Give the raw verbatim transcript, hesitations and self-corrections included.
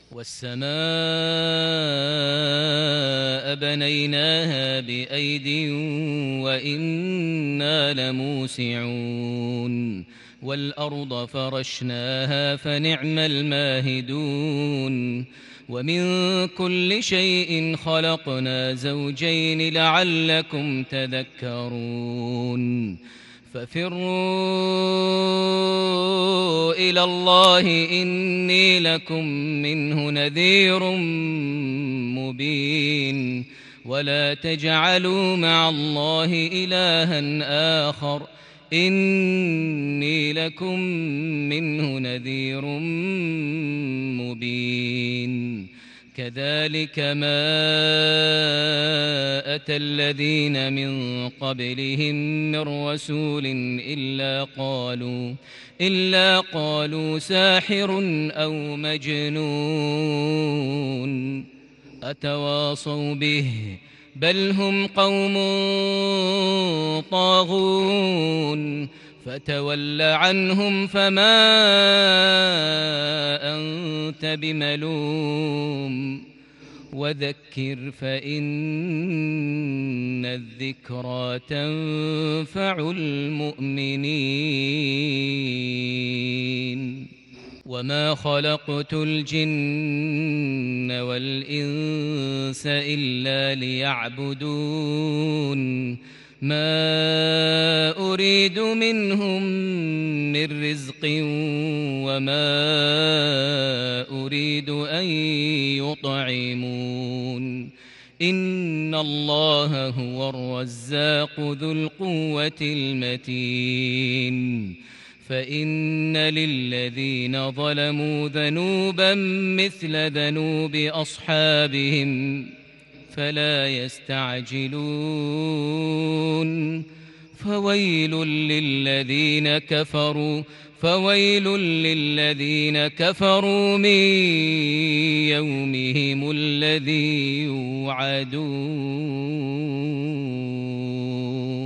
والسماء بنيناها بأيد وإنا لموسعون والأرض فرشناها فنعم الماهدون ومن كل شيء خلقنا زوجين لعلكم تذكرون ففروا إلى الله إني لكم منه نذير مبين ولا تجعلوا مع الله إلها آخر إني لكم منه نذير مبين كذلك ما أتى الذين من قبلهم من رسول إلا قالوا إلا قالوا ساحر أو مجنون أتواصوا به بل هم قوم طاغون فتول عنهم فما أنت بملوم وذكر فإن الذكرى تنفع المؤمنين وما خلقت الجن والإنس إلا ليعبدون ما أريد منهم من رزق وما أريد أن يطعمون إن الله هو الرزاق ذو القوة المتين فإن للذين ظلموا ذنوبا مثل ذنوب أصحابهم فلا يستعجلون فويل للذين كفروا فويل للذين كفروا من يومهم الذي يوعدون.